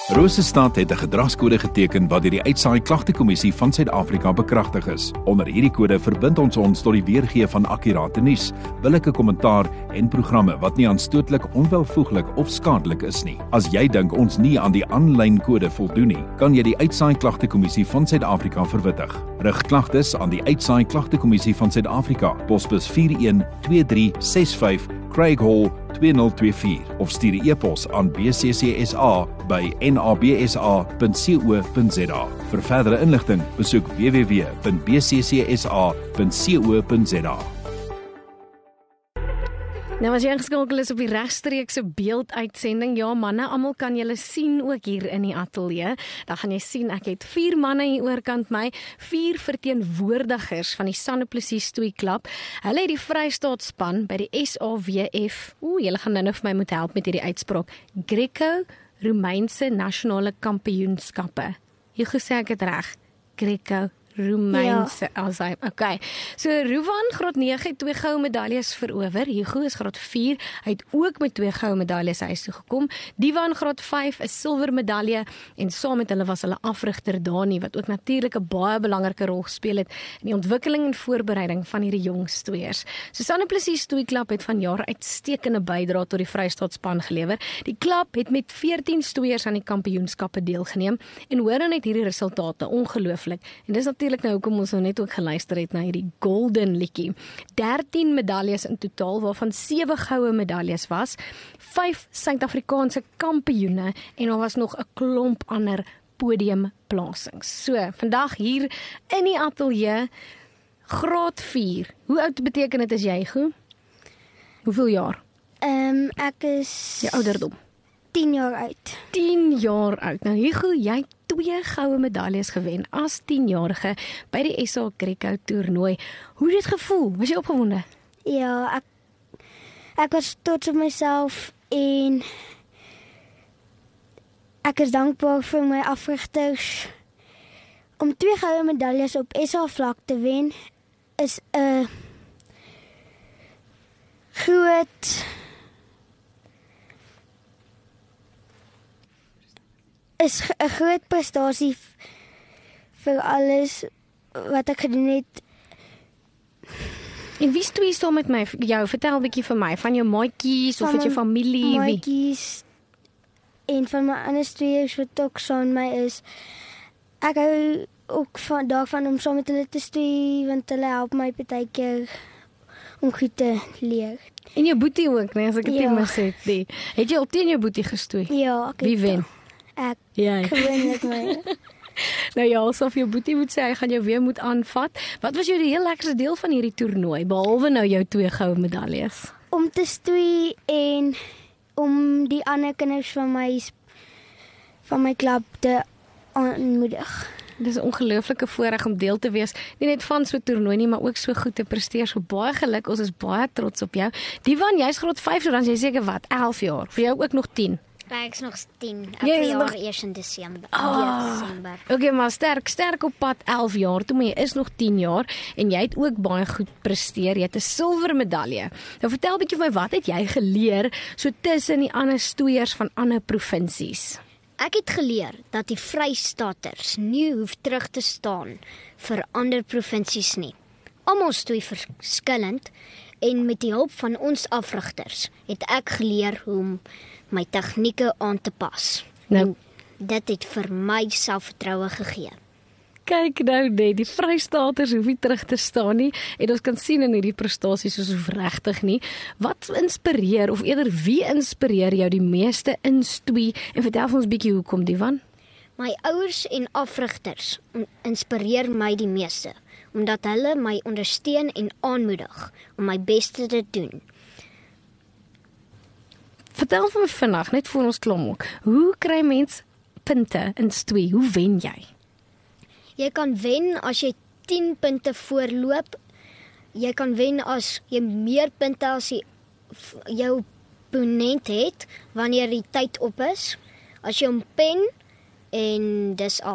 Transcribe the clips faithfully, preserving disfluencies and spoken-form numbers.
Rosestad het 'n gedragskode geteken wat deur die Uitsaai Klagtekommissie van Suid-Afrika bekragtig is. Onder hierdie kode verbind ons ons tot die weergee van akkurate nuus, billike kommentaar en programme wat nie aanstootlik, onwelvoeglik of skadelik is nie. As jy dink ons nie aan die aanlyn kode voldoen nie, kan jy die Uitsaai Klagtekommissie van Suid-Afrika verwittig. Rig klagtes aan die Uitsaai Klagtekommissie van Suid-Afrika, posbus vier een twee drie ses vyf, Craig Hall twee nul twee vier of stuur 'n e-pos aan b c c s a by n a b s a punt co punt z a. Vir verdere inligting, besoek w w w punt b c c s a punt co punt z a. Nou as jy ingeskakel is op die regstreekse beelduitsending, ja manne, almal kan julle sien ook hier in die ateljee. Dan gaan jy sien ek het vier manne hier oorkant my, vier verteenwoordigers van die Sanne Plessis Stoei Klub. Hulle het die Vrystaatspan by die S A W F. Ooh, julle gaan nou nou vir my moet help met hierdie uitspraak. Greco-Romeinse Nasionale Kampioenskappe. Jy gesê ek het reg. Greco Romeinse, ja. As hy, okay. So Ruwan, graad nege, het twee goue medaljes verower. Hugo is graad vier, hy het ook met twee goue medaljes huis toe gekom. Divan graad vyf, 'n silwer medalje, en saam met hulle was hulle afrigter Dani, wat ook natuurlik 'n baie belangrike rol gespeel het in die ontwikkeling en voorbereiding van hierdie jong stoeiers. So Sanne Plessis Stoei Klub het vanjaar uitstekende bydrae tot die Vrystaatspan gelewer. Die klub het met veertien stoeiers aan die kampioenskappe deelgeneem, en hoor dan net hierdie resultate, ongelooflik. En dis natuurlik nou hoekom ons nou net ook geluister het na hierdie golden liedjie. dertien medaljes in totaal, waarvan sewe goue medaljes was, vyf Suid-Afrikaanse kampioene, en daar was nog 'n klomp ander podiumplasings. So, vandag hier in die ateljee, graad vier. Hoe oud beteken dit is jy, Go? Hoeveel jaar? Ehm um, ek is Jou ouderdom. tien jaar oud. tien jaar oud. Nou Hugo, jy het twee goue medaljes gewen as tienjarige by die S A Greco toernooi. Hoe het dit gevoel? Was jy opgewonde? Ja, ek ek was trots op myself en ek is dankbaar vir my afrigters. Om twee goue medaljes op S A vlak te wen is 'n groot is 'n groot prestasie vir alles wat ek gedoen het. En wie stoei saam met my? Jou, vertel 'n bietjie vir my van jou maatjies of Van van jou my familie, wie? Maatjies en van my ander stoeiers wat ook saam met my is. Ek hou ook van daarvan om saam met hulle te stoei, want hulle help my partykeer om goed te leer. En jou boetie ook, nee, as ek dit Ja. nie mis het nie. Het jy al teen jou boetie gestoei? Ja, ek Wie het wen? Ek Jy. gewoonlik my. Nou ja, asof jou boetie moet sê, hy gaan jou weer moet aanvat. Wat was jou die heel lekkerste deel van hierdie toernooi, behalwe nou jou twee goue medaljes? Om te stoei en om die ander kinders van my van my klub te aanmoedig. Dit is 'n ongelooflike voorreg om deel te wees, nie net van so 'n toernooi nie, maar ook so goed te presteer. So baie geluk, ons is baie trots op jou. Divan, jy's graad vyf, so dan is jy seker wat, elf jaar. Vir jou ook nog tien. Ek is nog tien. Ek Jy is jaar nog- eers in Desember. Ah. Desember. Okay, maar sterk, sterk op pad elf jaar toe, maar jy is nog tien jaar en jy het ook baie goed presteer. Jy het 'n silwer medalje. Nou vertel 'n bietjie vir my, wat het jy geleer so tussen die ander stoeiers van ander provinsies? Ek het geleer dat die Vrystaaters nie hoef terug te staan vir ander provinsies nie. Almal stoei verskillend en met die hulp van ons afrigters het ek geleer hoe om my tegnieke aan te pas. Nou, En dit het vir my selfvertroue gegee. kyk nou net, die Vrystaaters hoef nie terug te staan nie, en ons kan sien in hierdie prestasies ons hoef regtig nie. Wat inspireer, of eerder wie inspireer jou die meeste in stoei, en vertel vir ons bietjie hoekom, Divan? My ouers en afrigters on- inspireer my die meeste, omdat hulle my ondersteun en aanmoedig om my beste te doen. Vertel vir my vinnig, net voor ons klom ook, hoe kry mens punte in stoei? Hoe wen jy? Jy kan wen as jy tien punte voorloop. Jy kan wen as jy meer punte as jy, jou opponent het wanneer die tyd op is. As jy hom pen en dis al.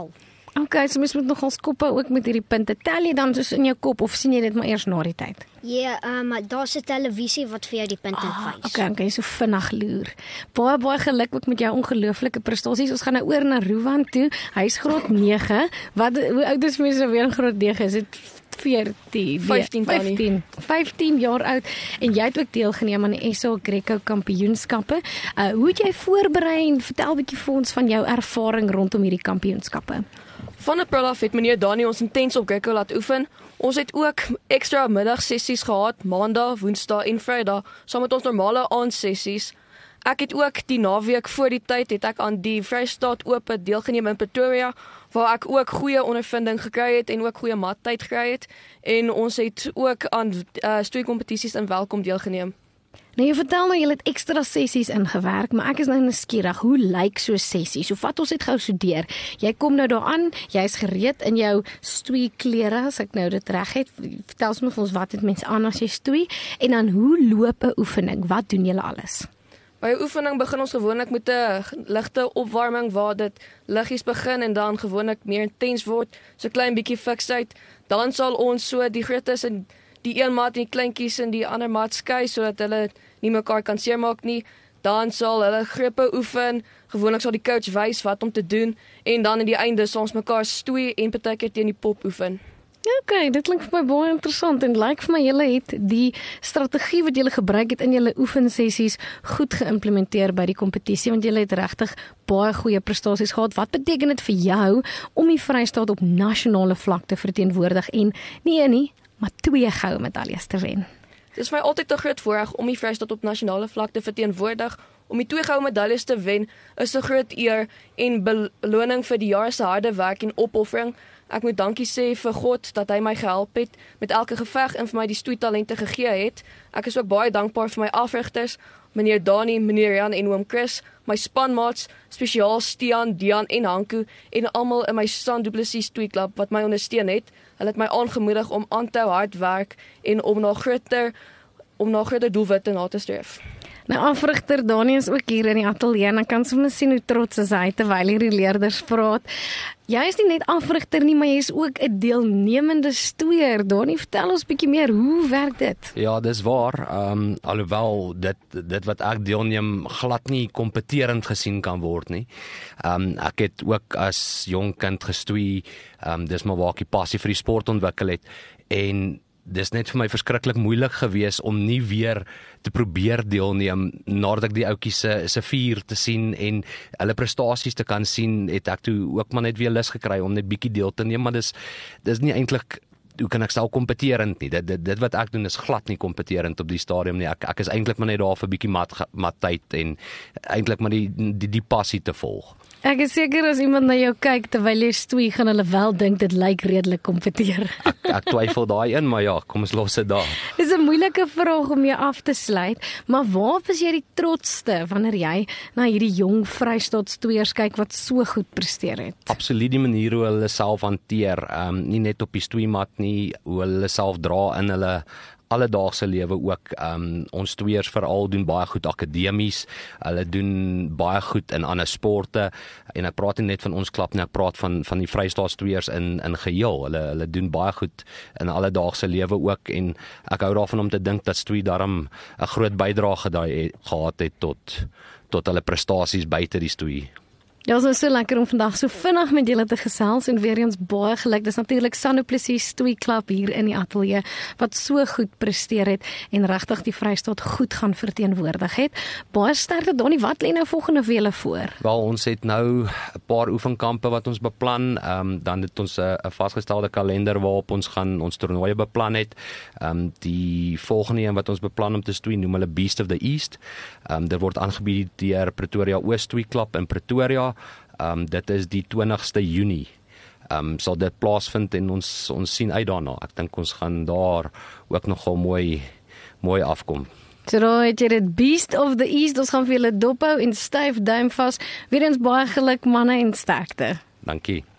Okay, so mens moet nog ons koppe ook met hierdie punte. Tel jy dan soos in jou kop of sien jy dit maar eers na die tyd? Ja, yeah, um, daar's 'n televisie wat vir jou die punte Ah, wys. okay, okay, so vinnig loer. Baie baie geluk ook met jou ongelooflike prestasies. Ons gaan nou oor na Rowan toe. Hy's graad nege. Wat hoe oud is mense weer in graad nege? Is dit veertien? vyftien, Tannie. vyftien. vyftien jaar oud en jy het ook deelgeneem aan die S A Greco kampioenskappe. Uh, hoe het jy voorberei en vertel 'n bietjie vir ons van jou ervaring rondom hierdie kampioenskappe? Van April af het meneer Dani ons intens op Greco laat oefen. Ons het ook ekstra middagsessies gehad, maandag, woensdag en vrydag, saam met ons normale aandsessies. Ek het ook die naweek voor die tyd het ek aan die Vrystaat Ope deelgeneem in Pretoria, waar ek ook goeie ondervinding gekry het en ook goeie mattyd gekry het. En ons het ook aan uh, stoeikompetisies in Welkom deelgeneem. Nou jy vertel nou jy het ekstra sessies ingewerk, maar ek is nou nuuskierig, hoe lyk so 'n sessie? So vat ons dit gou so deur. Jy kom nou daaraan, jy's gereed in jou stoei klere, as ek nou dit reg het. Vertel ons vir ons wat het mense aan as jy stoei en dan hoe loop 'n oefening? Wat doen julle alles? By 'n oefening begin ons gewoonlik met 'n ligte opwarming waar dit liggies begin en dan gewoonlik meer intens word, so klein bietjie fiksheid. Dan sal ons so die grootes en die een maat en die kleintjies in die ander maat skei sodat hulle nie mekaar kan seermaak nie. Dan sal hulle grepe oefen. Gewoonlik sal die coach wys wat om te doen en dan in die einde sal ons mekaar stoei en partykeer teen die pop oefen. Okay, dit klink vir my baie interessant en lyk vir my julle het die strategie wat julle gebruik het in julle oefensessies goed geïmplementeer by die kompetisie want julle het regtig baie goeie prestasies gehad. Wat beteken dit vir jou om die Vrystaat op nasionale vlak te verteenwoordig en nie een nie, maar twee goue medaljes te wen? Dit is vir my altyd 'n groot voorreg om die Vrystaat op nasionale vlak te verteenwoordig. Om die twee goue medaljes te wen is 'n groot eer en beloning vir die jare se harde werk en opoffering. Ek moet dankie sê vir God dat hy my gehelp het met elke geveg en vir my die stoeitalente gegee het. Ek is ook baie dankbaar vir my afrigters, meneer Dani, meneer Jan en oom Chris, my spanmaats, spesiaal Stian, Dian en Hanku en almal in my Stan Du Plessis stoeiklub wat my ondersteun het. Hulle het my aangemoedig om aan te hou hard werk en om na groter om na groter doelwitte na te streef. Nou afrigter Dani is ook hier in die ateljee en dan kan soms sien hoe trots is hy terwyl hierdie leerders praat. Jy is nie net afrigter nie, maar jy is ook 'n deelnemende stoeier. Dani, vertel ons bietjie meer, hoe werk dit? Ja, dis waar. Ehm um, alhoewel dit dit wat ek deelneem glad nie kompeterend gesien kan word nie. Ehm um, ek het ook as jong kind gestoei. Ehm um, dis maar waar ek die passie vir die sport ontwikkel het en dis net vir my verskriklik moeilik gewees om nie weer te probeer deelneem nadat ek die ouetjies se se vier te sien en hulle prestasies te kan sien, het ek toe ook maar net weer lus gekry om net bietjie deel te neem, maar dis dis nie eintlik hoe kan ek stel kompeterend nie. Dit dit dit wat ek doen is glad nie kompeterend op die stadium nie. Ek ek is eintlik maar net daar vir bietjie mat mat tyd en eintlik maar die die die passie te volg. Ek is seker as iemand na jou kyk terwyl jy stoei, gaan hulle wel dink dit lyk redelik kompeteer. Ek, ek twyfel daai in, maar ja, kom ons los dit daar. Dis 'n moeilike vraag om jou af te sluit, maar waar was jy die trotste wanneer jy na hierdie jong Vrystaat stoeiers kyk wat so goed presteer het? Absoluut die manier hoe hulle self hanteer, um, nie net op die stoeimat nie, hoe hulle self dra in hulle alledaagse lewe ook. Um, ons stoeiers veral doen baie goed akademies, hulle doen baie goed in ander sporte en ek praat nie net van ons klub nie, ek praat van van die Vrystaat stoeiers in in geheel. Hulle hulle doen baie goed in alledaagse lewe ook en ek hou daarvan om te dink dat stoei daarom 'n groot bydrae gehad het tot tot hulle prestasies buite die stoei. Ja, dit is so lekker om vandag so vinnig met julle te gesels en weer eens baie geluk. Dis natuurlik Stan Du Plessis stoeiklub hier in die ateljee wat so goed presteer het en regtig die Vrystaat goed gaan verteenwoordig het. Baie sterkte Donnie, wat lê nou volgende vir julle voor? Wel, ons het nou 'n paar oefenkampe wat ons beplan. Ehm um, dan het ons 'n vasgestelde kalender waarop ons gaan ons toernooie beplan het. Ehm um, die volgende een wat ons beplan om te stoei noem hulle Beast of the East. Ehm um, dit word aangebied deur Pretoria Oos Stoeiklub in Pretoria. Um, dit is die twintigste Junie. Um, sal dit plaasvind en ons ons sien uit daarna. Ek dink ons gaan daar ook nogal mooi mooi afkom. So daar het jy dit Beast of the East, ons gaan vir julle dophou en styf duim vas. Weer eens baie geluk manne en sterkte. Dankie.